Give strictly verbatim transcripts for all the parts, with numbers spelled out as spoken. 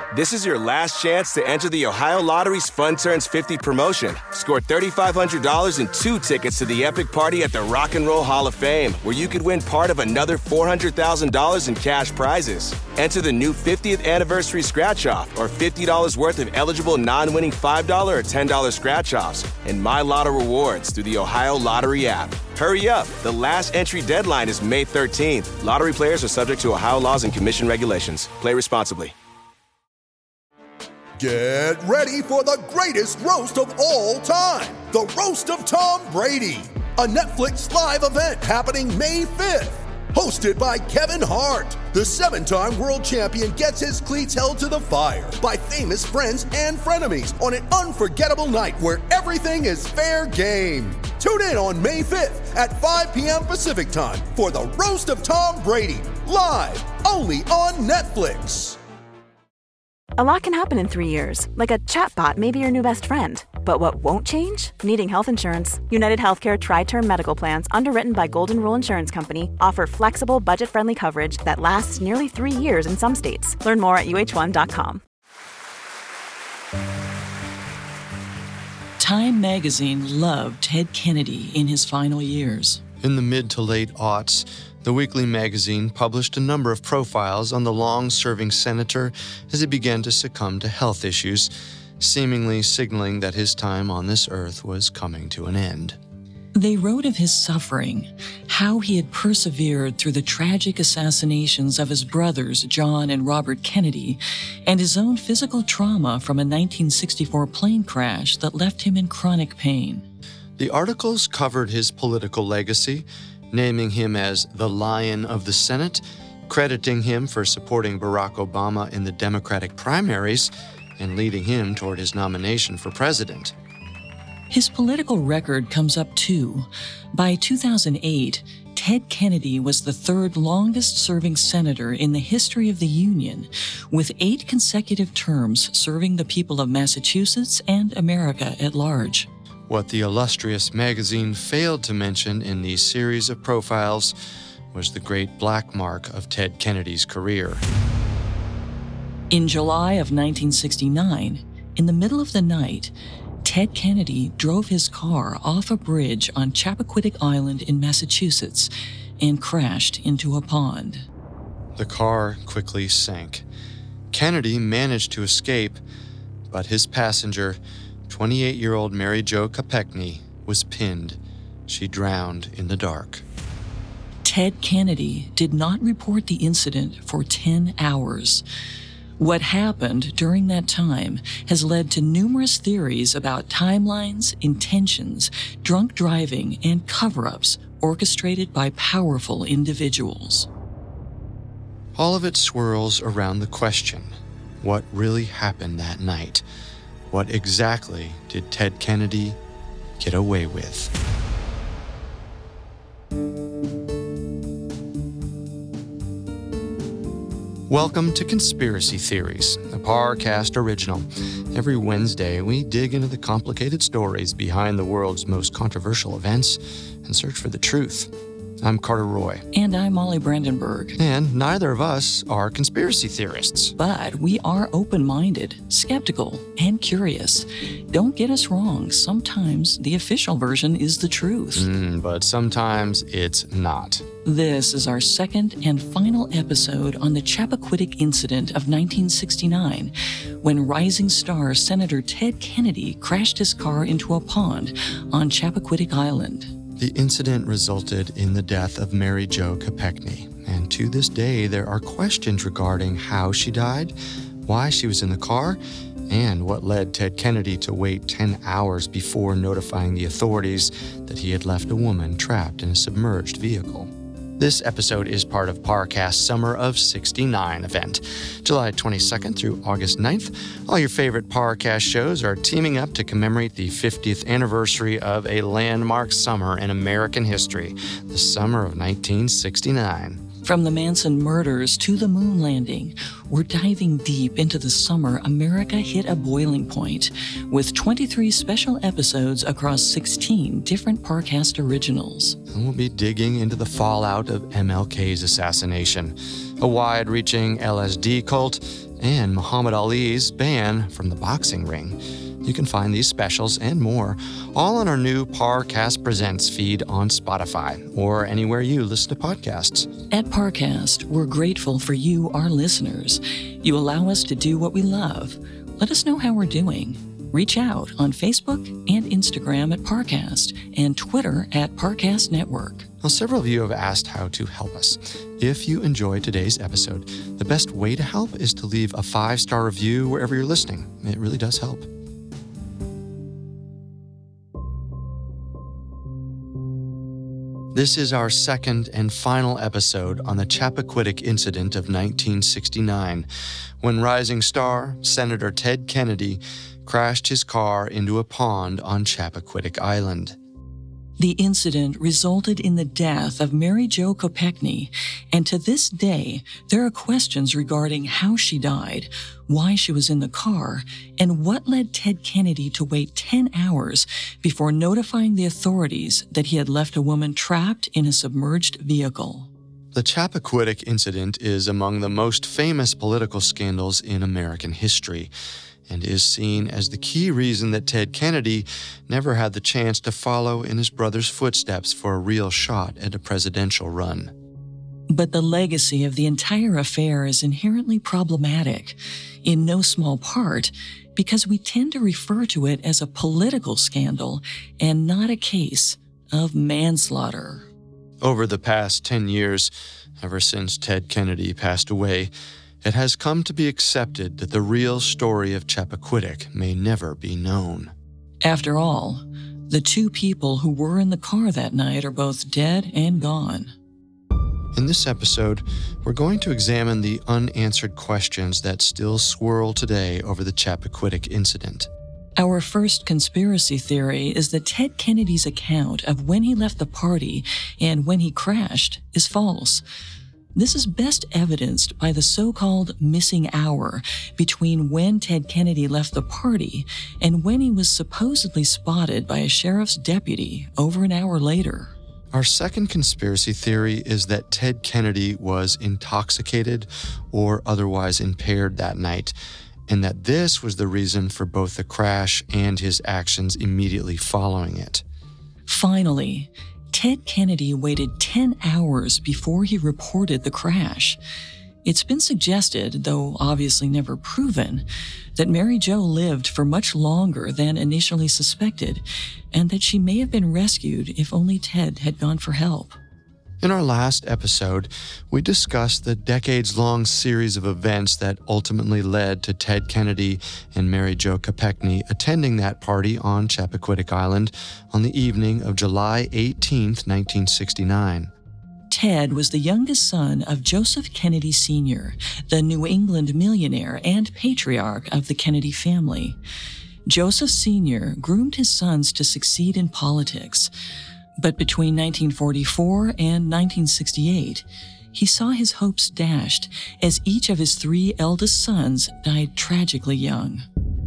This is your last chance to enter the Ohio Lottery's Fun Turns fifty promotion. Score three thousand five hundred dollars and two tickets to the epic party at the Rock and Roll Hall of Fame, where you could win part of another four hundred thousand dollars in cash prizes. Enter the new fiftieth anniversary scratch-off or fifty dollars worth of eligible non-winning five dollars or ten dollars scratch-offs and My Lotto rewards through the Ohio Lottery app. Hurry up. The last entry deadline is May thirteenth. Lottery players are subject to Ohio laws and commission regulations. Play responsibly. Get ready for the greatest roast of all time, the Roast of Tom Brady, a Netflix live event happening May fifth. Hosted by Kevin Hart, the seven-time world champion gets his cleats held to the fire by famous friends and frenemies on an unforgettable night where everything is fair game. Tune in on May fifth at five p.m. Pacific time for the Roast of Tom Brady, live only on Netflix. A lot can happen in three years, like a chatbot may be your new best friend. But what won't change? Needing health insurance. United Healthcare Tri-Term Medical Plans, underwritten by Golden Rule Insurance Company, offer flexible, budget-friendly coverage that lasts nearly three years in some states. Learn more at U H one dot com. Time magazine loved Ted Kennedy in his final years. In the mid to late aughts, the weekly magazine published a number of profiles on the long-serving senator as he began to succumb to health issues, seemingly signaling that his time on this earth was coming to an end. They wrote of his suffering, how he had persevered through the tragic assassinations of his brothers, John and Robert Kennedy, and his own physical trauma from a nineteen sixty-four plane crash that left him in chronic pain. The articles covered his political legacy, naming him as the Lion of the Senate, crediting him for supporting Barack Obama in the Democratic primaries, and leading him toward his nomination for president. His political record comes up too. By two thousand eight, Ted Kennedy was the third longest-serving senator in the history of the Union, with eight consecutive terms serving the people of Massachusetts and America at large. What the illustrious magazine failed to mention in these series of profiles was the great black mark of Ted Kennedy's career. In July of nineteen sixty-nine, in the middle of the night, Ted Kennedy drove his car off a bridge on Chappaquiddick Island in Massachusetts and crashed into a pond. The car quickly sank. Kennedy managed to escape, but his passenger, twenty-eight-year-old Mary Jo Kopechne, was pinned. She drowned in the dark. Ted Kennedy did not report the incident for ten hours. What happened during that time has led to numerous theories about timelines, intentions, drunk driving, and cover-ups orchestrated by powerful individuals. All of it swirls around the question, what really happened that night? What exactly did Ted Kennedy get away with? Welcome to Conspiracy Theories, a Parcast original. Every Wednesday, we dig into the complicated stories behind the world's most controversial events and search for the truth. I'm Carter Roy. And I'm Molly Brandenburg. And neither of us are conspiracy theorists. But we are open-minded, skeptical, and curious. Don't get us wrong, sometimes the official version is the truth. Mm, but sometimes it's not. This is our second and final episode on the Chappaquiddick incident of nineteen sixty-nine, when rising star Senator Ted Kennedy crashed his car into a pond on Chappaquiddick Island. The incident resulted in the death of Mary Jo Kopechne, and to this day there are questions regarding how she died, why she was in the car, and what led Ted Kennedy to wait ten hours before notifying the authorities that he had left a woman trapped in a submerged vehicle. This episode is part of Parcast's Summer of sixty-nine event. July twenty-second through August ninth, all your favorite Parcast shows are teaming up to commemorate the fiftieth anniversary of a landmark summer in American history, the summer of nineteen sixty-nine. From the Manson murders to the moon landing, we're diving deep into the summer America hit a boiling point, with twenty-three special episodes across sixteen different Parcast originals. And we'll be digging into the fallout of M L K's assassination, a wide-reaching L S D cult, and Muhammad Ali's ban from the boxing ring. You can find these specials and more all on our new Parcast Presents feed on Spotify or anywhere you listen to podcasts. At Parcast, we're grateful for you, our listeners. You allow us to do what we love. Let us know how we're doing. Reach out on Facebook and Instagram at Parcast and Twitter at Parcast Network. Well, several of you have asked how to help us. If you enjoyed today's episode, the best way to help is to leave a five-star review wherever you're listening. It really does help. This is our second and final episode on the Chappaquiddick incident of nineteen sixty-nine, when rising star Senator Ted Kennedy crashed his car into a pond on Chappaquiddick Island. The incident resulted in the death of Mary Jo Kopechne, and to this day, there are questions regarding how she died, why she was in the car, and what led Ted Kennedy to wait ten hours before notifying the authorities that he had left a woman trapped in a submerged vehicle. The Chappaquiddick incident is among the most famous political scandals in American history, and is seen as the key reason that Ted Kennedy never had the chance to follow in his brother's footsteps for a real shot at a presidential run. But the legacy of the entire affair is inherently problematic, in no small part because we tend to refer to it as a political scandal and not a case of manslaughter. Over the past ten years, ever since Ted Kennedy passed away, it has come to be accepted that the real story of Chappaquiddick may never be known. After all, the two people who were in the car that night are both dead and gone. In this episode, we're going to examine the unanswered questions that still swirl today over the Chappaquiddick incident. Our first conspiracy theory is that Ted Kennedy's account of when he left the party and when he crashed is false. This is best evidenced by the so-called missing hour between when Ted Kennedy left the party and when he was supposedly spotted by a sheriff's deputy over an hour later. Our second conspiracy theory is that Ted Kennedy was intoxicated or otherwise impaired that night, and that this was the reason for both the crash and his actions immediately following it. Finally, Ted Kennedy waited ten hours before he reported the crash. It's been suggested, though obviously never proven, that Mary Jo lived for much longer than initially suspected, and that she may have been rescued if only Ted had gone for help. In our last episode, we discussed the decades-long series of events that ultimately led to Ted Kennedy and Mary Jo Kopechne attending that party on Chappaquiddick Island on the evening of July eighteenth, nineteen sixty-nine. Ted was the youngest son of Joseph Kennedy Senior, the New England millionaire and patriarch of the Kennedy family. Joseph Senior groomed his sons to succeed in politics. But between nineteen forty-four and nineteen sixty-eight, he saw his hopes dashed as each of his three eldest sons died tragically young.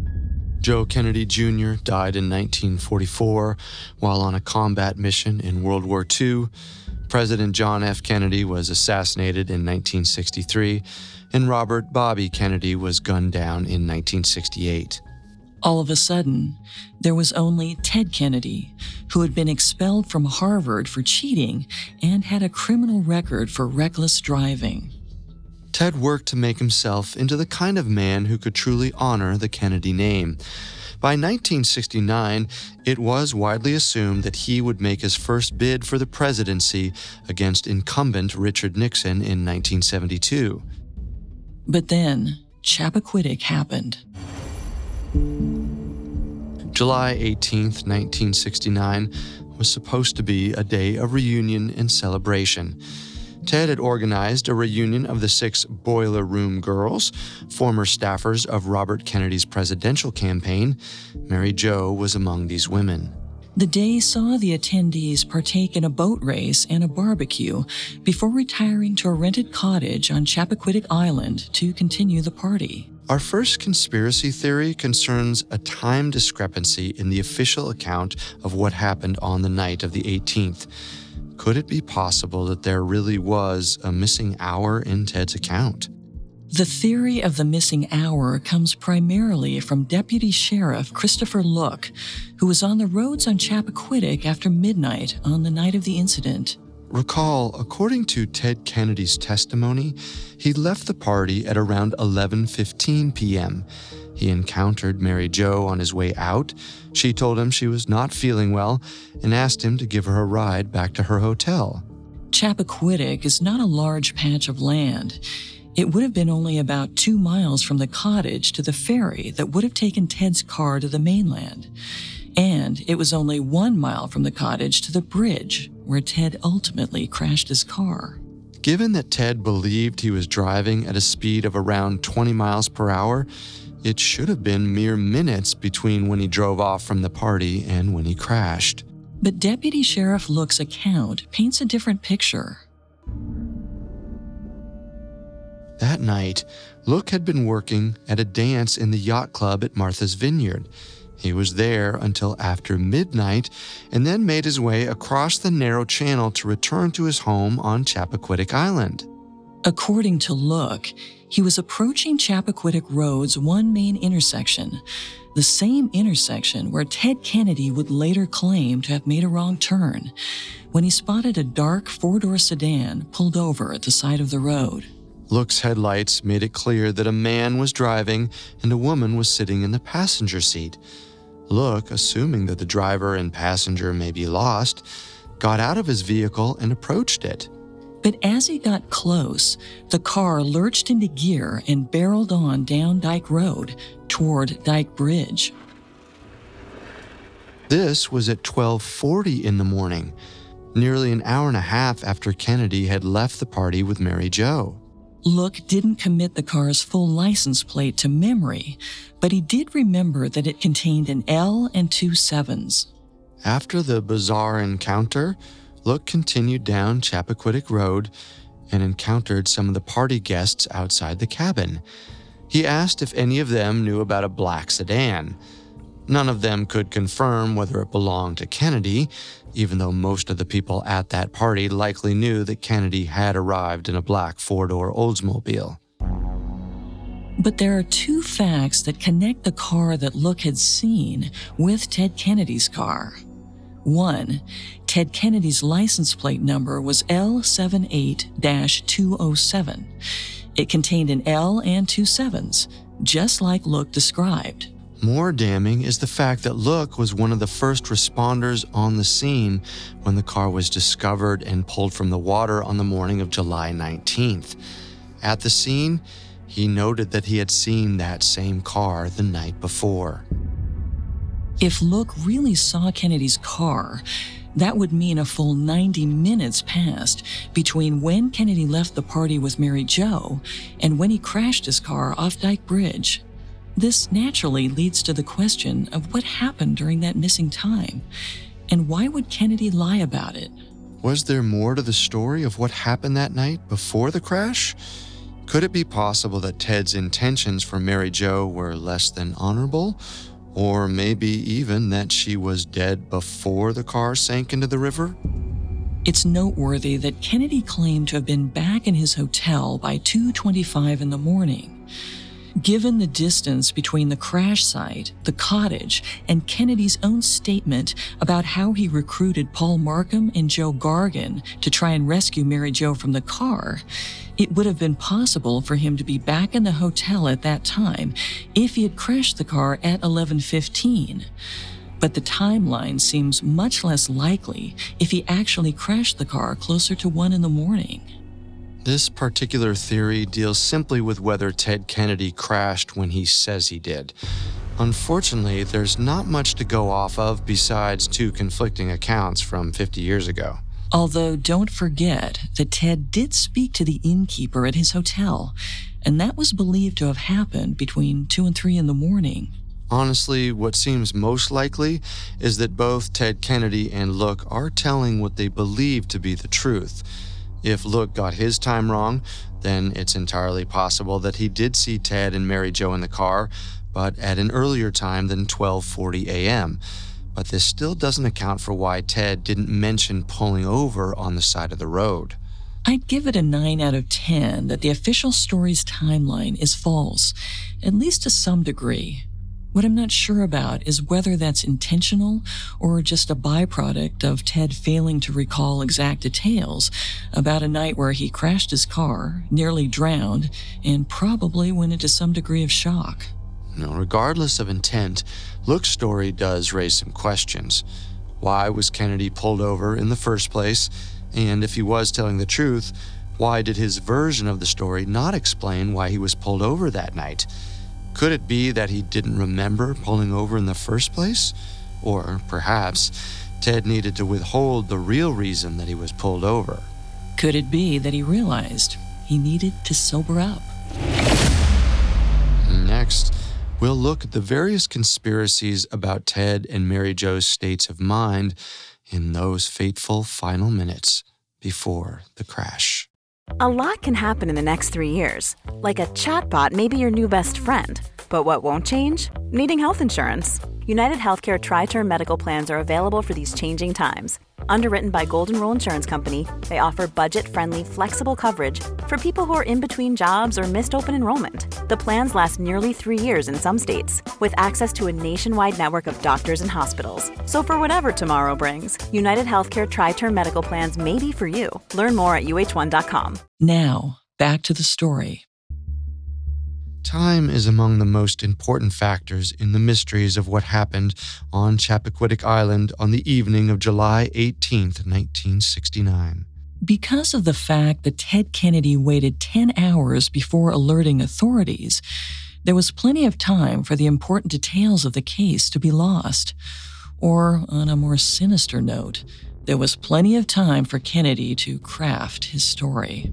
Joe Kennedy Junior died in nineteen forty-four while on a combat mission in World War Two. President John F. Kennedy was assassinated in nineteen sixty-three, and Robert Bobby Kennedy was gunned down in nineteen sixty-eight. All of a sudden, there was only Ted Kennedy, who had been expelled from Harvard for cheating and had a criminal record for reckless driving. Ted worked to make himself into the kind of man who could truly honor the Kennedy name. By nineteen sixty-nine, it was widely assumed that he would make his first bid for the presidency against incumbent Richard Nixon in nineteen seventy-two. But then, Chappaquiddick happened. July eighteenth, nineteen sixty-nine was supposed to be a day of reunion and celebration. Ted had organized a reunion of the six Boiler Room Girls, former staffers of Robert Kennedy's presidential campaign. Mary Jo was among these women. The day saw the attendees partake in a boat race and a barbecue before retiring to a rented cottage on Chappaquiddick Island to continue the party. Our first conspiracy theory concerns a time discrepancy in the official account of what happened on the night of the eighteenth. Could it be possible that there really was a missing hour in Ted's account? The theory of the missing hour comes primarily from Deputy Sheriff Christopher Look, who was on the roads on Chappaquiddick after midnight on the night of the incident. Recall, according to Ted Kennedy's testimony, he left the party at around eleven fifteen p.m. He encountered Mary Jo on his way out. She told him she was not feeling well and asked him to give her a ride back to her hotel. Chappaquiddick is not a large patch of land. It would have been only about two miles from the cottage to the ferry that would have taken Ted's car to the mainland. And it was only one mile from the cottage to the bridge where Ted ultimately crashed his car. Given that Ted believed he was driving at a speed of around twenty miles per hour, it should have been mere minutes between when he drove off from the party and when he crashed. But Deputy Sheriff Look's account paints a different picture. That night, Look had been working at a dance in the yacht club at Martha's Vineyard. He was there until after midnight and then made his way across the narrow channel to return to his home on Chappaquiddick Island. According to Look, he was approaching Chappaquiddick Road's one main intersection, the same intersection where Ted Kennedy would later claim to have made a wrong turn, when he spotted a dark four-door sedan pulled over at the side of the road. Look's headlights made it clear that a man was driving and a woman was sitting in the passenger seat. Look, assuming that the driver and passenger may be lost, got out of his vehicle and approached it. But as he got close, the car lurched into gear and barreled on down Dyke Road toward Dyke Bridge. This was at twelve forty in the morning, nearly an hour and a half after Kennedy had left the party with Mary Jo. Look didn't commit the car's full license plate to memory, but he did remember that it contained an L and two sevens. After the bizarre encounter, Look continued down Chappaquiddick Road and encountered some of the party guests outside the cabin. He asked if any of them knew about a black sedan. None of them could confirm whether it belonged to Kennedy, even though most of the people at that party likely knew that Kennedy had arrived in a black four-door Oldsmobile. But there are two facts that connect the car that Look had seen with Ted Kennedy's car. One, Ted Kennedy's license plate number was L seven eight dash two oh seven. It contained an L and two sevens, just like Look described. More damning is the fact that Look was one of the first responders on the scene when the car was discovered and pulled from the water on the morning of July nineteenth. At the scene, he noted that he had seen that same car the night before. If Look really saw Kennedy's car, that would mean a full ninety minutes passed between when Kennedy left the party with Mary Jo and when he crashed his car off Dyke Bridge. This naturally leads to the question of what happened during that missing time, and why would Kennedy lie about it? Was there more to the story of what happened that night before the crash? Could it be possible that Ted's intentions for Mary Jo were less than honorable? Or maybe even that she was dead before the car sank into the river? It's noteworthy that Kennedy claimed to have been back in his hotel by two twenty-five in the morning. Given the distance between the crash site, the cottage, and Kennedy's own statement about how he recruited Paul Markham and Joe Gargan to try and rescue Mary Jo from the car, it would have been possible for him to be back in the hotel at that time if he had crashed the car at eleven fifteen. But the timeline seems much less likely if he actually crashed the car closer to one in the morning. This particular theory deals simply with whether Ted Kennedy crashed when he says he did. Unfortunately, there's not much to go off of besides two conflicting accounts from fifty years ago. Although don't forget that Ted did speak to the innkeeper at his hotel, and that was believed to have happened between two and three in the morning. Honestly, what seems most likely is that both Ted Kennedy and Look are telling what they believe to be the truth. If Look got his time wrong, then it's entirely possible that he did see Ted and Mary Jo in the car, but at an earlier time than twelve forty a.m. But this still doesn't account for why Ted didn't mention pulling over on the side of the road. I'd give it a nine out of ten that the official story's timeline is false, at least to some degree. What I'm not sure about is whether that's intentional or just a byproduct of Ted failing to recall exact details about a night where he crashed his car, nearly drowned, and probably went into some degree of shock. Now, regardless of intent, Look's story does raise some questions. Why was Kennedy pulled over in the first place? And if he was telling the truth, why did his version of the story not explain why he was pulled over that night? Could it be that he didn't remember pulling over in the first place? Or perhaps Ted needed to withhold the real reason that he was pulled over? Could it be that he realized he needed to sober up? Next, we'll look at the various conspiracies about Ted and Mary Jo's states of mind in those fateful final minutes before the crash. A lot can happen in the next three years. Like a chatbot may be your new best friend. But what won't change? Needing health insurance. United Healthcare Tri-Term Medical Plans are available for these changing times. Underwritten by Golden Rule Insurance Company, they offer budget-friendly, flexible coverage for people who are in between jobs or missed open enrollment. The plans last nearly three years in some states, with access to a nationwide network of doctors and hospitals. So for whatever tomorrow brings, United Healthcare Tri-Term Medical Plans may be for you. Learn more at U H one dot com. Now, back to the story. Time is among the most important factors in the mysteries of what happened on Chappaquiddick Island on the evening of July eighteenth, nineteen sixty-nine. Because of the fact that Ted Kennedy waited ten hours before alerting authorities, there was plenty of time for the important details of the case to be lost. Or, on a more sinister note, there was plenty of time for Kennedy to craft his story.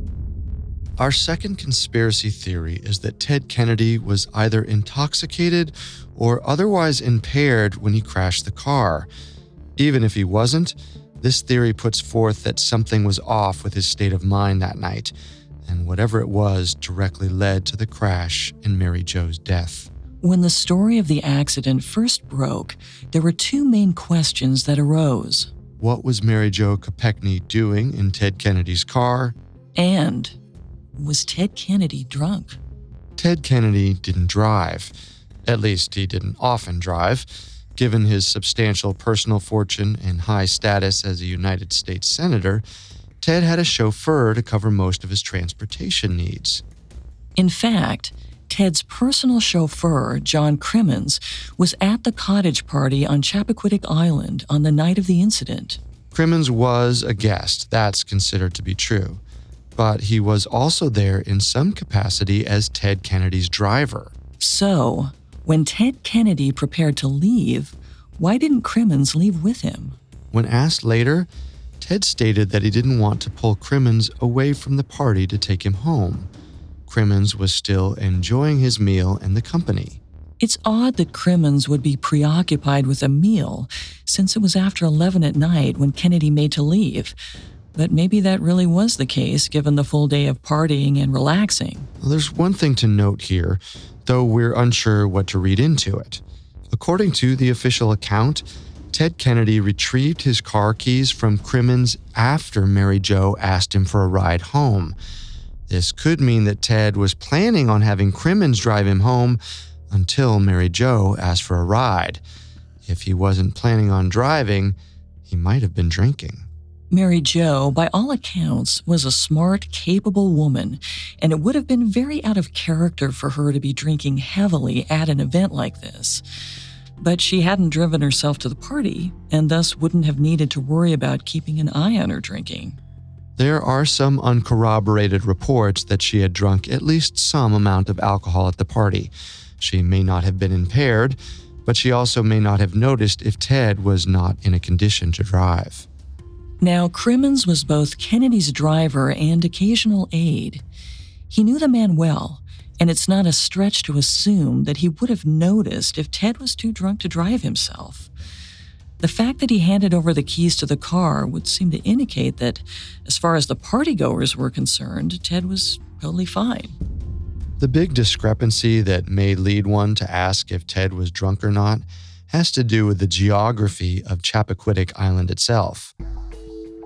Our second conspiracy theory is that Ted Kennedy was either intoxicated or otherwise impaired when he crashed the car. Even if he wasn't, this theory puts forth that something was off with his state of mind that night, and whatever it was directly led to the crash and Mary Jo's death. When the story of the accident first broke, there were two main questions that arose. What was Mary Jo Kopechne doing in Ted Kennedy's car? And was Ted Kennedy drunk? Ted Kennedy didn't drive. At least he didn't often drive. Given his substantial personal fortune and high status as a United States Senator, Ted had a chauffeur to cover most of his transportation needs. In fact, Ted's personal chauffeur, John Crimmins, was at the cottage party on Chappaquiddick Island on the night of the incident. Crimmins was a guest, that's considered to be true. But he was also there in some capacity as Ted Kennedy's driver. So, when Ted Kennedy prepared to leave, why didn't Crimmins leave with him? When asked later, Ted stated that he didn't want to pull Crimmins away from the party to take him home. Crimmins was still enjoying his meal and the company. It's odd that Crimmins would be preoccupied with a meal, since it was after eleven at night when Kennedy made to leave. But maybe that really was the case, given the full day of partying and relaxing. Well, there's one thing to note here, though we're unsure what to read into it. According to the official account, Ted Kennedy retrieved his car keys from Crimmins after Mary Jo asked him for a ride home. This could mean that Ted was planning on having Crimmins drive him home until Mary Jo asked for a ride. If he wasn't planning on driving, he might have been drinking. Mary Jo, by all accounts, was a smart, capable woman, and it would have been very out of character for her to be drinking heavily at an event like this. But she hadn't driven herself to the party, and thus wouldn't have needed to worry about keeping an eye on her drinking. There are some uncorroborated reports that she had drunk at least some amount of alcohol at the party. She may not have been impaired, but she also may not have noticed if Ted was not in a condition to drive. Now, Crimmins was both Kennedy's driver and occasional aide. He knew the man well, and it's not a stretch to assume that he would have noticed if Ted was too drunk to drive himself. The fact that he handed over the keys to the car would seem to indicate that, as far as the partygoers were concerned, Ted was totally fine. The big discrepancy that may lead one to ask if Ted was drunk or not has to do with the geography of Chappaquiddick Island itself.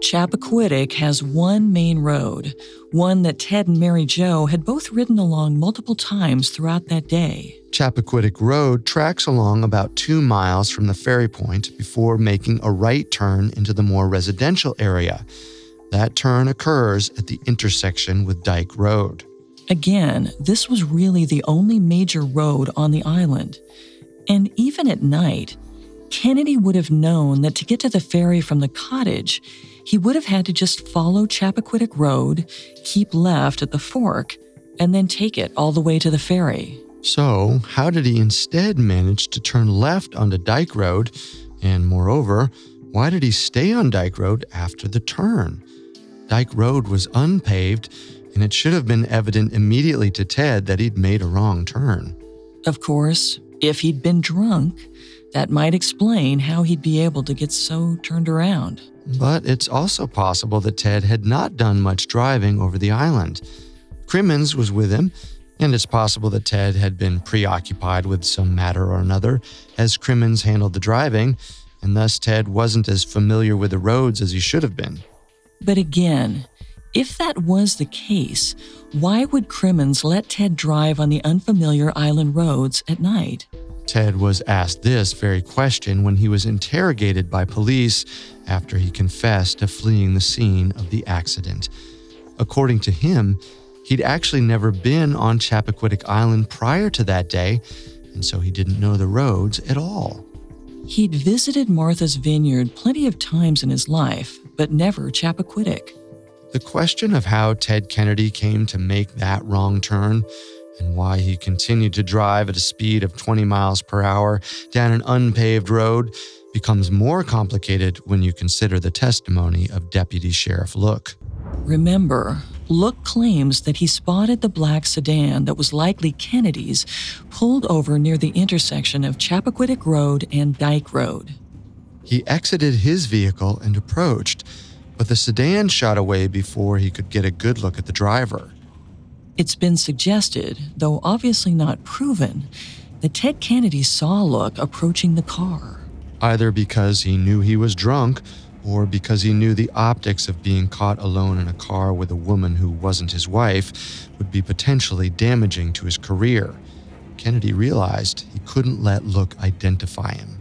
Chappaquiddick has one main road, one that Ted and Mary Jo had both ridden along multiple times throughout that day. Chappaquiddick Road tracks along about two miles from the ferry point before making a right turn into the more residential area. That turn occurs at the intersection with Dyke Road. Again, this was really the only major road on the island. And even at night, Kennedy would have known that to get to the ferry from the cottage, he would have had to just follow Chappaquiddick Road, keep left at the fork, and then take it all the way to the ferry. So, how did he instead manage to turn left onto Dyke Road? And moreover, why did he stay on Dyke Road after the turn? Dyke Road was unpaved, and it should have been evident immediately to Ted that he'd made a wrong turn. Of course, if he'd been drunk, that might explain how he'd be able to get so turned around. But it's also possible that Ted had not done much driving over the island. Crimmins was with him, and it's possible that Ted had been preoccupied with some matter or another as Crimmins handled the driving, and thus Ted wasn't as familiar with the roads as he should have been. But again, if that was the case, why would Crimmins let Ted drive on the unfamiliar island roads at night? Ted was asked this very question when he was interrogated by police after he confessed to fleeing the scene of the accident. According to him, he'd actually never been on Chappaquiddick Island prior to that day, and so he didn't know the roads at all. He'd visited Martha's Vineyard plenty of times in his life, but never Chappaquiddick. The question of how Ted Kennedy came to make that wrong turn and why he continued to drive at a speed of twenty miles per hour down an unpaved road becomes more complicated when you consider the testimony of Deputy Sheriff Look. Remember, Look claims that he spotted the black sedan that was likely Kennedy's pulled over near the intersection of Chappaquiddick Road and Dyke Road. He exited his vehicle and approached, but the sedan shot away before he could get a good look at the driver. It's been suggested, though obviously not proven, that Ted Kennedy saw Look approaching the car. Either because he knew he was drunk or because he knew the optics of being caught alone in a car with a woman who wasn't his wife would be potentially damaging to his career. Kennedy realized he couldn't let Look identify him.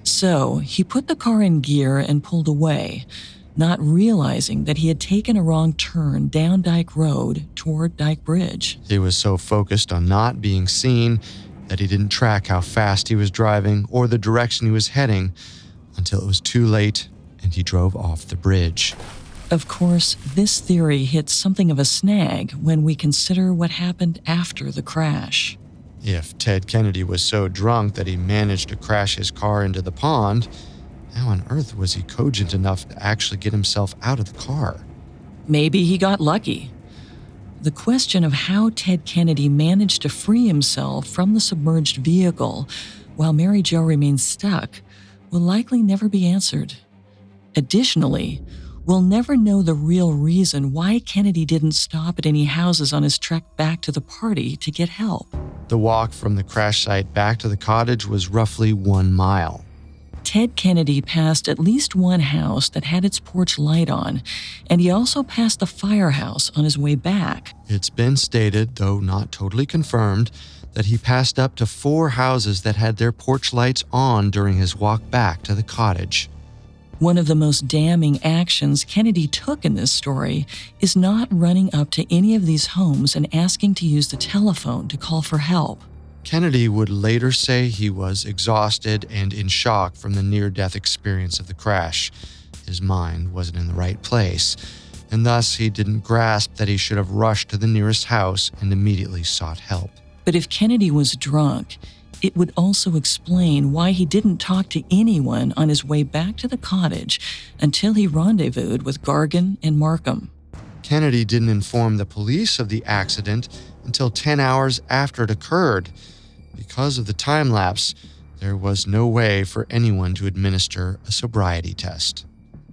So he put the car in gear and pulled away, not realizing that he had taken a wrong turn down Dyke Road toward Dyke Bridge. He was so focused on not being seen that he didn't track how fast he was driving or the direction he was heading until it was too late and he drove off the bridge. Of course, this theory hits something of a snag when we consider what happened after the crash. If Ted Kennedy was so drunk that he managed to crash his car into the pond, how on earth was he cogent enough to actually get himself out of the car? Maybe he got lucky. The question of how Ted Kennedy managed to free himself from the submerged vehicle while Mary Jo remains stuck will likely never be answered. Additionally, we'll never know the real reason why Kennedy didn't stop at any houses on his trek back to the party to get help. The walk from the crash site back to the cottage was roughly one mile. Ted Kennedy passed at least one house that had its porch light on, and he also passed the firehouse on his way back. It's been stated, though not totally confirmed, that he passed up to four houses that had their porch lights on during his walk back to the cottage. One of the most damning actions Kennedy took in this story is not running up to any of these homes and asking to use the telephone to call for help. Kennedy would later say he was exhausted and in shock from the near-death experience of the crash. His mind wasn't in the right place, and thus he didn't grasp that he should have rushed to the nearest house and immediately sought help. But if Kennedy was drunk, it would also explain why he didn't talk to anyone on his way back to the cottage until he rendezvoused with Gargan and Markham. Kennedy didn't inform the police of the accident until ten hours after it occurred. Because of the time lapse, there was no way for anyone to administer a sobriety test.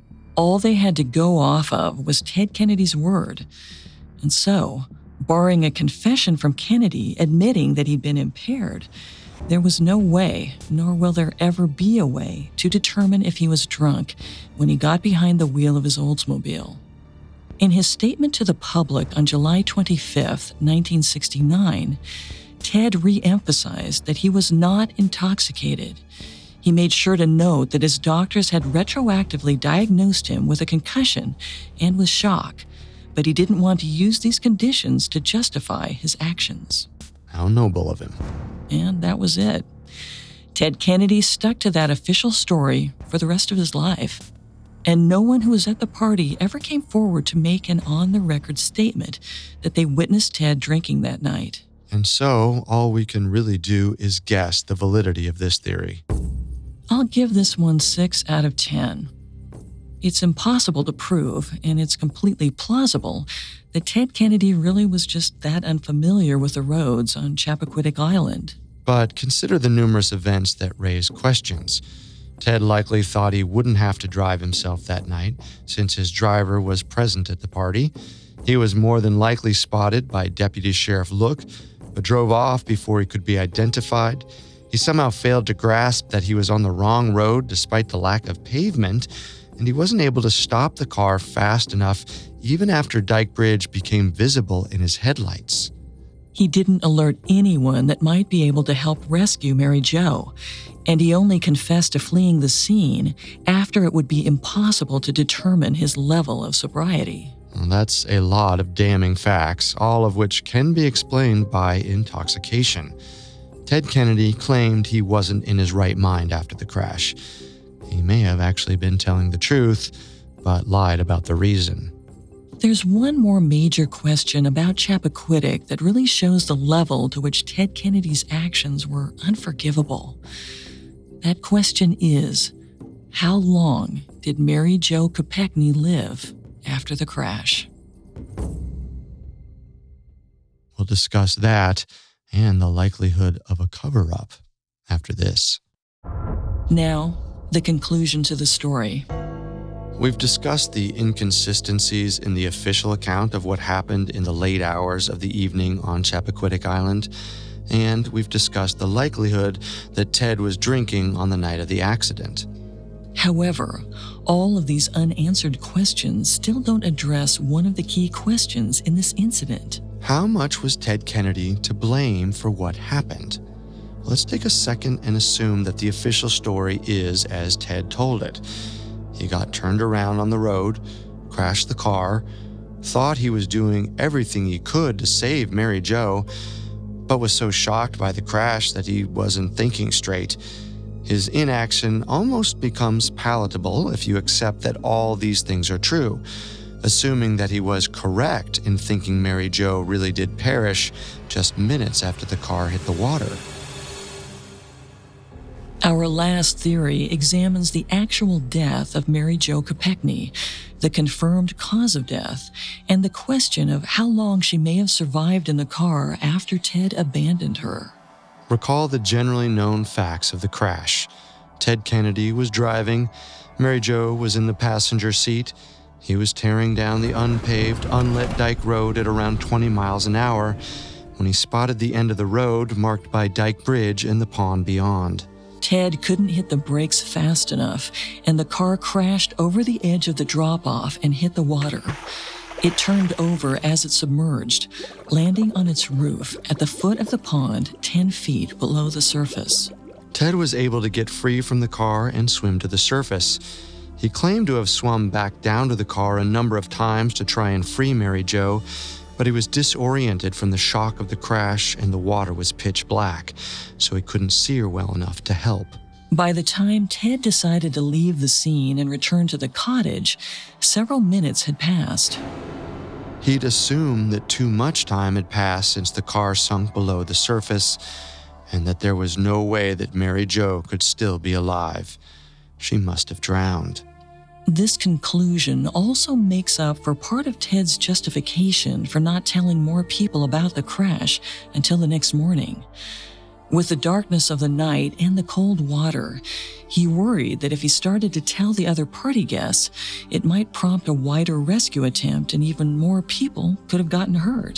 All they had to go off of was Ted Kennedy's word. And so, barring a confession from Kennedy admitting that he'd been impaired, There was no way, nor will there ever be a way, to determine if he was drunk when he got behind the wheel of his Oldsmobile. In his statement to the public on July twenty-fifth, nineteen sixty-nine, Ted re-emphasized that he was not intoxicated. He made sure to note that his doctors had retroactively diagnosed him with a concussion and with shock, but he didn't want to use these conditions to justify his actions. How noble of him. And that was it. Ted Kennedy stuck to that official story for the rest of his life. And no one who was at the party ever came forward to make an on-the-record statement that they witnessed Ted drinking that night. And so, all we can really do is guess the validity of this theory. I'll give this one six out of ten. It's impossible to prove, and it's completely plausible, that Ted Kennedy really was just that unfamiliar with the roads on Chappaquiddick Island. But consider the numerous events that raise questions. Ted likely thought he wouldn't have to drive himself that night, since his driver was present at the party. He was more than likely spotted by Deputy Sheriff Look, but drove off before he could be identified. He somehow failed to grasp that he was on the wrong road despite the lack of pavement, and he wasn't able to stop the car fast enough even after Dyke Bridge became visible in his headlights. He didn't alert anyone that might be able to help rescue Mary Jo, and he only confessed to fleeing the scene after it would be impossible to determine his level of sobriety. Well, that's a lot of damning facts, all of which can be explained by intoxication. Ted Kennedy claimed he wasn't in his right mind after the crash. He may have actually been telling the truth, but lied about the reason. There's one more major question about Chappaquiddick that really shows the level to which Ted Kennedy's actions were unforgivable. That question is, how long did Mary Jo Kopechne live after the crash? We'll discuss that and the likelihood of a cover-up after this. Now, the conclusion to the story. We've discussed the inconsistencies in the official account of what happened in the late hours of the evening on Chappaquiddick Island, and we've discussed the likelihood that Ted was drinking on the night of the accident. However, all of these unanswered questions still don't address one of the key questions in this incident. How much was Ted Kennedy to blame for what happened? Let's take a second and assume that the official story is as Ted told it. He got turned around on the road, crashed the car, thought he was doing everything he could to save Mary Jo, but was so shocked by the crash that he wasn't thinking straight. His inaction almost becomes palatable if you accept that all these things are true, assuming that he was correct in thinking Mary Jo really did perish just minutes after the car hit the water. Our last theory examines the actual death of Mary Jo Kopechne, the confirmed cause of death, and the question of how long she may have survived in the car after Ted abandoned her. Recall the generally known facts of the crash. Ted Kennedy was driving, Mary Jo was in the passenger seat. He was tearing down the unpaved, unlit Dyke Road at around twenty miles an hour when he spotted the end of the road marked by Dyke Bridge and the pond beyond. Ted couldn't hit the brakes fast enough, and the car crashed over the edge of the drop-off and hit the water. It turned over as it submerged, landing on its roof at the foot of the pond ten feet below the surface. Ted was able to get free from the car and swim to the surface. He claimed to have swum back down to the car a number of times to try and free Mary Jo, but he was disoriented from the shock of the crash and the water was pitch black, so he couldn't see her well enough to help. By the time Ted decided to leave the scene and return to the cottage, several minutes had passed. He'd assumed that too much time had passed since the car sunk below the surface, and that there was no way that Mary Jo could still be alive. She must have drowned. This conclusion also makes up for part of Ted's justification for not telling more people about the crash until the next morning. With the darkness of the night and the cold water, he worried that if he started to tell the other party guests, it might prompt a wider rescue attempt and even more people could have gotten hurt.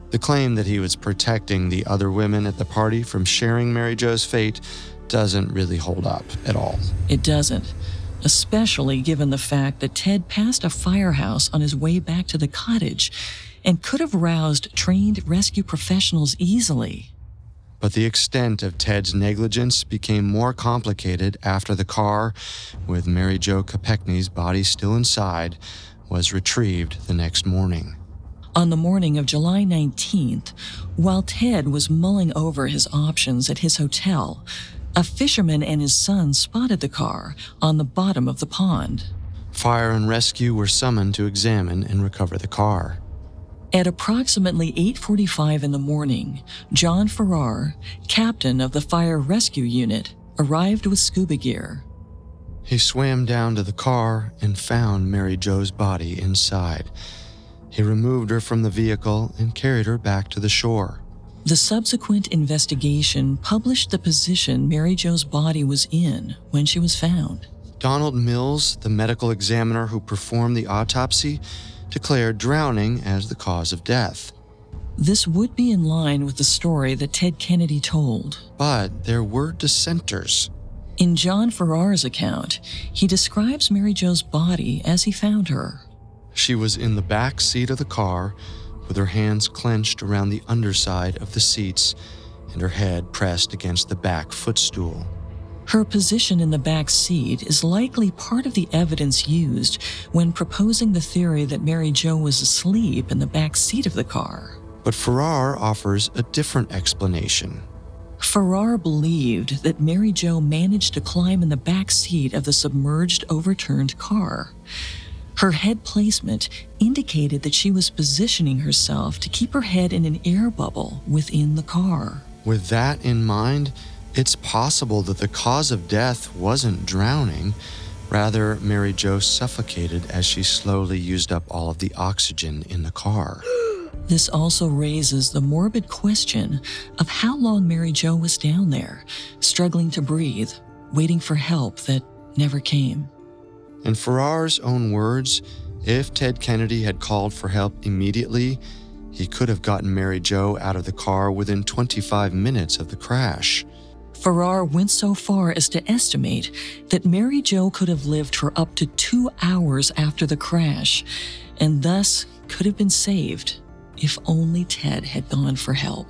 The claim that he was protecting the other women at the party from sharing Mary Jo's fate doesn't really hold up at all. It doesn't, especially given the fact that Ted passed a firehouse on his way back to the cottage and could have roused trained rescue professionals easily. But the extent of Ted's negligence became more complicated after the car, with Mary Jo Kopechne's body still inside, was retrieved the next morning. On the morning of July nineteenth, while Ted was mulling over his options at his hotel, a fisherman and his son spotted the car on the bottom of the pond. Fire and rescue were summoned to examine and recover the car. At approximately eight forty-five in the morning, John Farrar, captain of the fire rescue unit, arrived with scuba gear. He swam down to the car and found Mary Jo's body inside. He removed her from the vehicle and carried her back to the shore. The subsequent investigation published the position Mary Jo's body was in when she was found. Donald Mills, the medical examiner who performed the autopsy, declared drowning as the cause of death. This would be in line with the story that Ted Kennedy told. But there were dissenters. In John Farrar's account, he describes Mary Jo's body as he found her. She was in the back seat of the car, with her hands clenched around the underside of the seats and her head pressed against the back footstool. Her position in the back seat is likely part of the evidence used when proposing the theory that Mary Jo was asleep in the back seat of the car. But Farrar offers a different explanation. Farrar believed that Mary Jo managed to climb in the back seat of the submerged, overturned car. Her head placement indicated that she was positioning herself to keep her head in an air bubble within the car. With that in mind, it's possible that the cause of death wasn't drowning. Rather, Mary Jo suffocated as she slowly used up all of the oxygen in the car. This also raises the morbid question of how long Mary Jo was down there, struggling to breathe, waiting for help that never came. In Farrar's own words, if Ted Kennedy had called for help immediately, he could have gotten Mary Jo out of the car within twenty-five minutes of the crash. Farrar went so far as to estimate that Mary Jo could have lived for up to two hours after the crash, and thus could have been saved if only Ted had gone for help.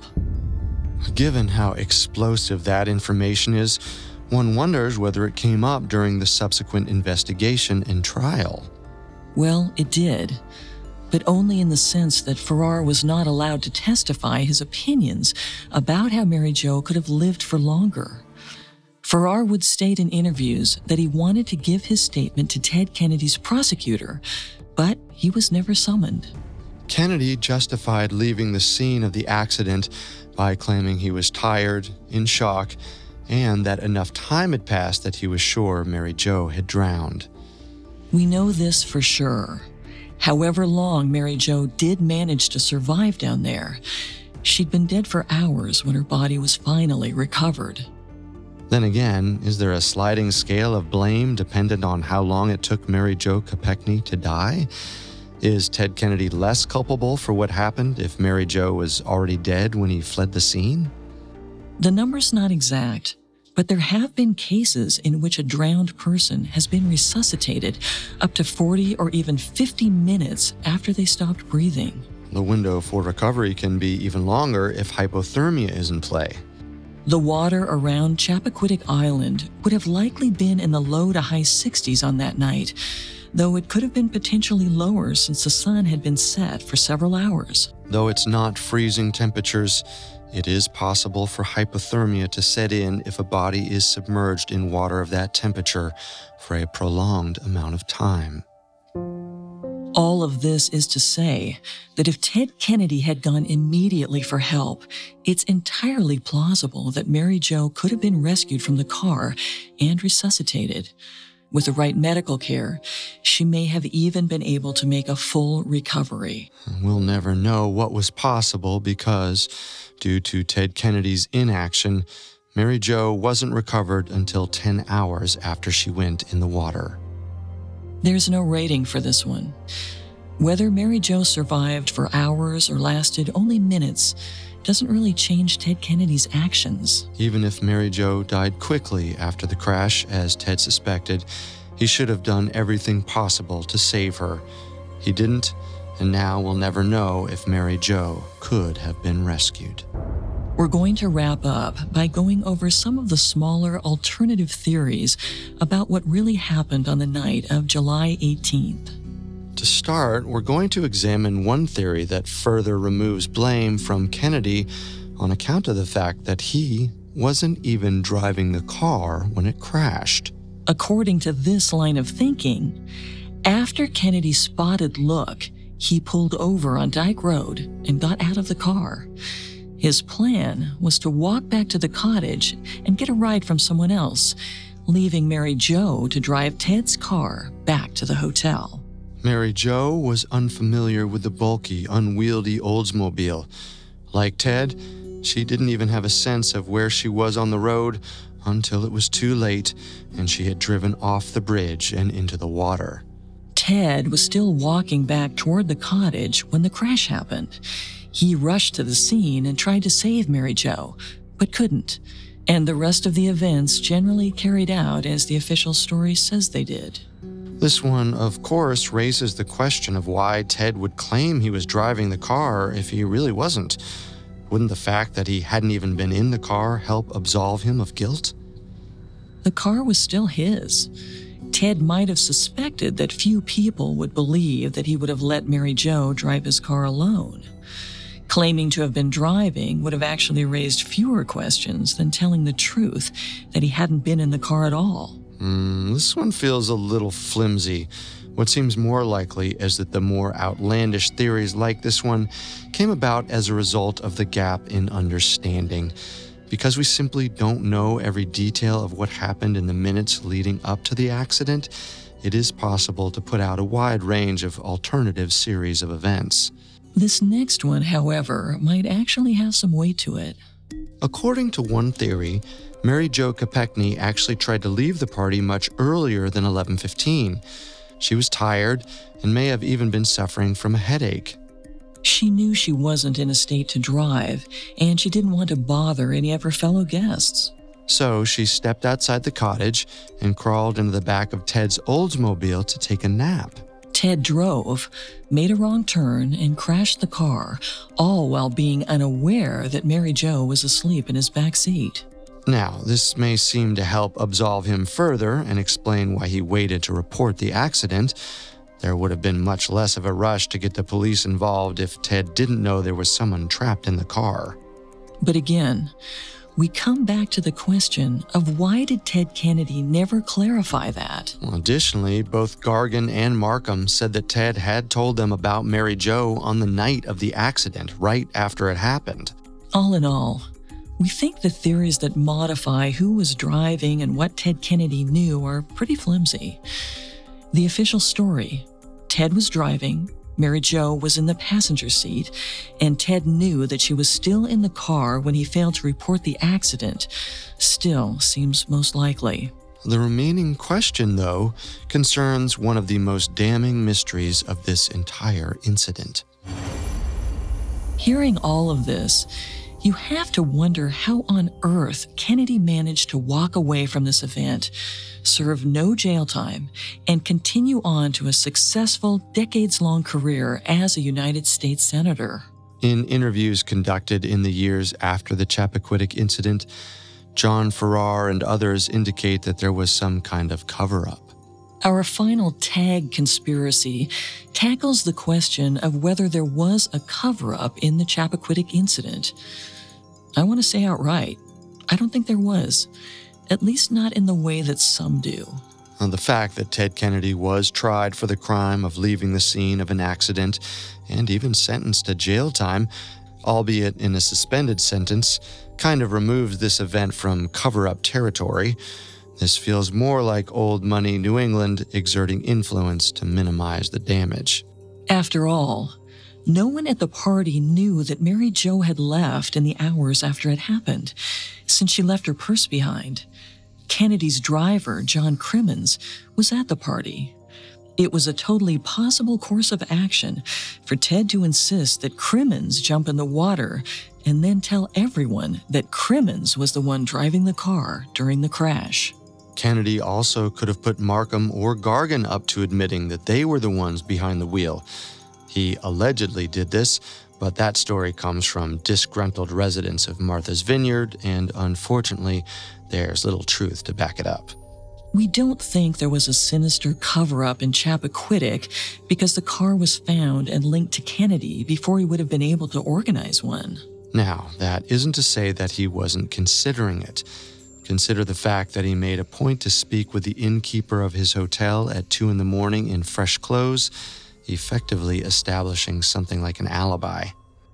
Given how explosive that information is, one wonders whether it came up during the subsequent investigation and trial. Well, it did, but only in the sense that Farrar was not allowed to testify his opinions about how Mary Jo could have lived for longer. Farrar would state in interviews that he wanted to give his statement to Ted Kennedy's prosecutor, but he was never summoned. Kennedy justified leaving the scene of the accident by claiming he was tired, in shock, and that enough time had passed that he was sure Mary Jo had drowned. We know this for sure. However long Mary Jo did manage to survive down there, she'd been dead for hours when her body was finally recovered. Then again, is there a sliding scale of blame dependent on how long it took Mary Jo Kopechne to die? Is Ted Kennedy less culpable for what happened if Mary Jo was already dead when he fled the scene? The number's not exact, but there have been cases in which a drowned person has been resuscitated up to forty or even fifty minutes after they stopped breathing. The window for recovery can be even longer if hypothermia is in play. The water around Chappaquiddick Island would have likely been in the low to high sixties on that night, though it could have been potentially lower since the sun had been set for several hours. Though it's not freezing temperatures, it is possible for hypothermia to set in if a body is submerged in water of that temperature for a prolonged amount of time. All of this is to say that if Ted Kennedy had gone immediately for help, it's entirely plausible that Mary Jo could have been rescued from the car and resuscitated. With the right medical care, she may have even been able to make a full recovery. We'll never know what was possible because, due to Ted Kennedy's inaction, Mary Jo wasn't recovered until ten hours after she went in the water. There's no rating for this one. Whether Mary Jo survived for hours or lasted only minutes doesn't really change Ted Kennedy's actions. Even if Mary Jo died quickly after the crash, as Ted suspected, he should have done everything possible to save her. He didn't, and now we'll never know if Mary Jo could have been rescued. We're going to wrap up by going over some of the smaller alternative theories about what really happened on the night of July eighteenth. To start, we're going to examine one theory that further removes blame from Kennedy on account of the fact that he wasn't even driving the car when it crashed. According to this line of thinking, after Kennedy's spotted look, he pulled over on Dyke Road and got out of the car. His plan was to walk back to the cottage and get a ride from someone else, leaving Mary Jo to drive Ted's car back to the hotel. Mary Jo was unfamiliar with the bulky, unwieldy Oldsmobile. Like Ted, she didn't even have a sense of where she was on the road until it was too late and she had driven off the bridge and into the water. Ted was still walking back toward the cottage when the crash happened. He rushed to the scene and tried to save Mary Jo, but couldn't. And the rest of the events generally carried out as the official story says they did. This one, of course, raises the question of why Ted would claim he was driving the car if he really wasn't. Wouldn't the fact that he hadn't even been in the car help absolve him of guilt? The car was still his. Ted might have suspected that few people would believe that he would have let Mary Jo drive his car alone. Claiming to have been driving would have actually raised fewer questions than telling the truth that he hadn't been in the car at all. Mm, this one feels a little flimsy. What seems more likely is that the more outlandish theories like this one came about as a result of the gap in understanding. Because we simply don't know every detail of what happened in the minutes leading up to the accident, it is possible to put out a wide range of alternative series of events. This next one, however, might actually have some weight to it. According to one theory, Mary Jo Kopechne actually tried to leave the party much earlier than eleven fifteen. She was tired and may have even been suffering from a headache. She knew she wasn't in a state to drive, and she didn't want to bother any of her fellow guests. So she stepped outside the cottage and crawled into the back of Ted's Oldsmobile to take a nap. Ted drove, made a wrong turn, and crashed the car, all while being unaware that Mary Jo was asleep in his back seat. Now, this may seem to help absolve him further and explain why he waited to report the accident. There would have been much less of a rush to get the police involved if Ted didn't know there was someone trapped in the car. But again, we come back to the question of why did Ted Kennedy never clarify that? Well, additionally, both Gargan and Markham said that Ted had told them about Mary Jo on the night of the accident, right after it happened. All in all, we think the theories that modify who was driving and what Ted Kennedy knew are pretty flimsy. The official story: Ted was driving, Mary Jo was in the passenger seat, and Ted knew that she was still in the car when he failed to report the accident, still seems most likely. The remaining question, though, concerns one of the most damning mysteries of this entire incident. Hearing all of this, you have to wonder how on earth Kennedy managed to walk away from this event, serve no jail time, and continue on to a successful decades-long career as a United States Senator. In interviews conducted in the years after the Chappaquiddick incident, John Farrar and others indicate that there was some kind of cover-up. Our final tag conspiracy tackles the question of whether there was a cover-up in the Chappaquiddick incident. I want to say outright, I don't think there was, at least not in the way that some do. The fact that Ted Kennedy was tried for the crime of leaving the scene of an accident and even sentenced to jail time, albeit in a suspended sentence, kind of removes this event from cover-up territory. This feels more like old money New England exerting influence to minimize the damage. After all, no one at the party knew that Mary Jo had left in the hours after it happened, since she left her purse behind. Kennedy's driver, John Crimmins, was at the party. It was a totally possible course of action for Ted to insist that Crimmins jump in the water and then tell everyone that Crimmins was the one driving the car during the crash. Kennedy also could have put Markham or Gargan up to admitting that they were the ones behind the wheel. He allegedly did this, but that story comes from disgruntled residents of Martha's Vineyard, and unfortunately, there's little truth to back it up. We don't think there was a sinister cover-up in Chappaquiddick because the car was found and linked to Kennedy before he would have been able to organize one. Now, that isn't to say that he wasn't considering it. Consider the fact that he made a point to speak with the innkeeper of his hotel at two in the morning in fresh clothes, effectively establishing something like an alibi.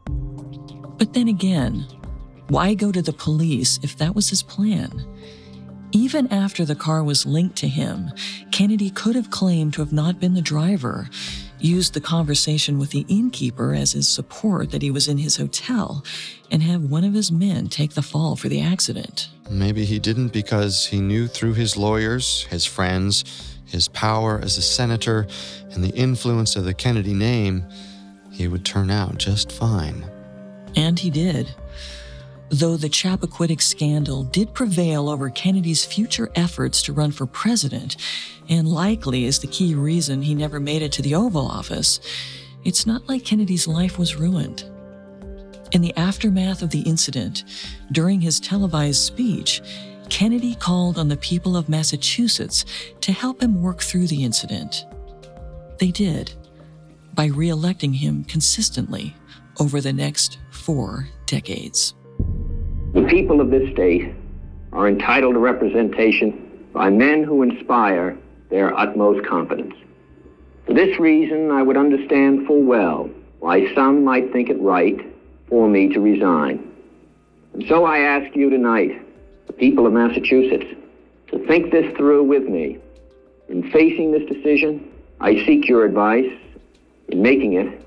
But then again, why go to the police if that was his plan? Even after the car was linked to him, Kennedy could have claimed to have not been the driver, used the conversation with the innkeeper as his support that he was in his hotel, and have one of his men take the fall for the accident. Maybe he didn't because he knew through his lawyers, his friends, his power as a senator, and the influence of the Kennedy name, he would turn out just fine. And he did. Though the Chappaquiddick scandal did prevail over Kennedy's future efforts to run for president, and likely is the key reason he never made it to the Oval Office, it's not like Kennedy's life was ruined. In the aftermath of the incident, during his televised speech, Kennedy called on the people of Massachusetts to help him work through the incident. They did, by re-electing him consistently over the next four decades. The people of this state are entitled to representation by men who inspire their utmost confidence. For this reason, I would understand full well why some might think it right for me to resign. And so I ask you tonight, the people of Massachusetts, to think this through with me. In facing this decision, I seek your advice. In making it,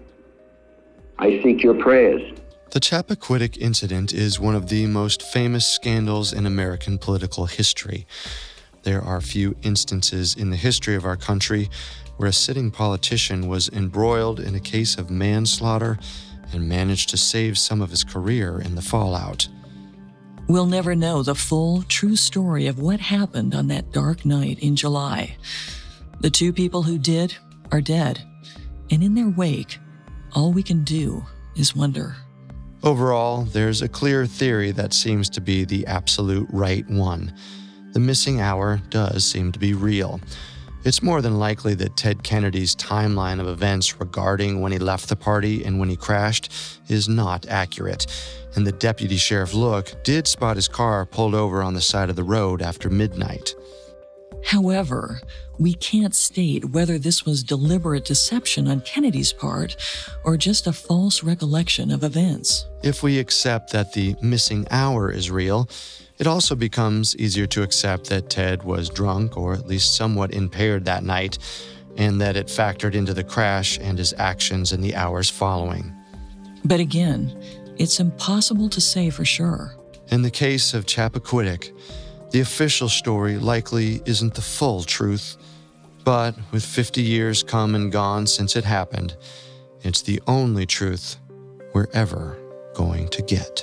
I seek your prayers. The Chappaquiddick incident is one of the most famous scandals in American political history. There are few instances in the history of our country where a sitting politician was embroiled in a case of manslaughter and managed to save some of his career in the fallout. We'll never know the full, true story of what happened on that dark night in July. The two people who did are dead, and in their wake, all we can do is wonder. Overall, there's a clear theory that seems to be the absolute right one. The missing hour does seem to be real. It's more than likely that Ted Kennedy's timeline of events regarding when he left the party and when he crashed is not accurate, and the deputy sheriff Look did spot his car pulled over on the side of the road after midnight. However, we can't state whether this was deliberate deception on Kennedy's part or just a false recollection of events. If we accept that the missing hour is real, it also becomes easier to accept that Ted was drunk or at least somewhat impaired that night, and that it factored into the crash and his actions in the hours following. But again, it's impossible to say for sure. In the case of Chappaquiddick, the official story likely isn't the full truth, but with fifty years come and gone since it happened, it's the only truth we're ever going to get.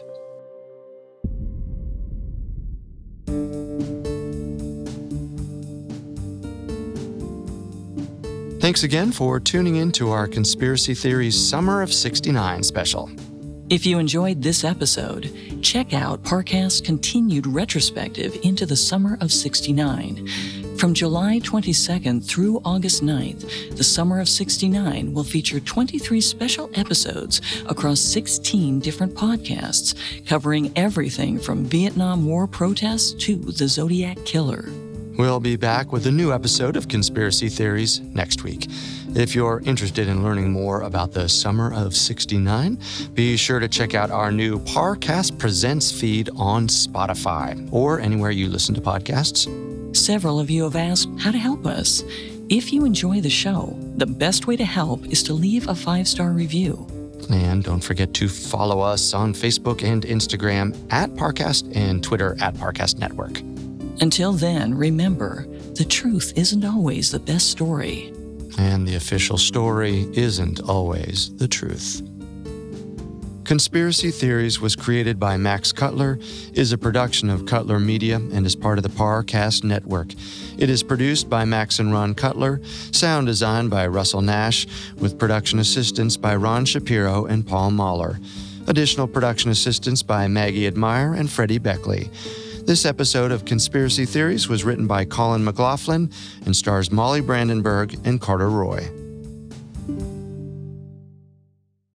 Thanks again for tuning in to our Conspiracy Theories Summer of sixty-nine special. If you enjoyed this episode, check out Parcast's continued retrospective into the summer of sixty-nine. From July twenty-second through August ninth, the summer of sixty-nine will feature twenty-three special episodes across sixteen different podcasts, covering everything from Vietnam War protests to the Zodiac Killer. We'll be back with a new episode of Conspiracy Theories next week. If you're interested in learning more about the summer of sixty-nine, be sure to check out our new Parcast Presents feed on Spotify or anywhere you listen to podcasts. Several of you have asked how to help us. If you enjoy the show, the best way to help is to leave a five-star review. And don't forget to follow us on Facebook and Instagram at Parcast and Twitter at Parcast Network. Until then, remember, the truth isn't always the best story. and the official story isn't always the truth. Conspiracy Theories was created by Max Cutler, is a production of Cutler Media, and is part of the Parcast Network. It is produced by Max and Ron Cutler, sound designed by Russell Nash, with production assistance by Ron Shapiro and Paul Mahler. Additional production assistance by Maggie Admire and Freddie Beckley. This episode of Conspiracy Theories was written by Colin McLaughlin and stars Molly Brandenburg and Carter Roy.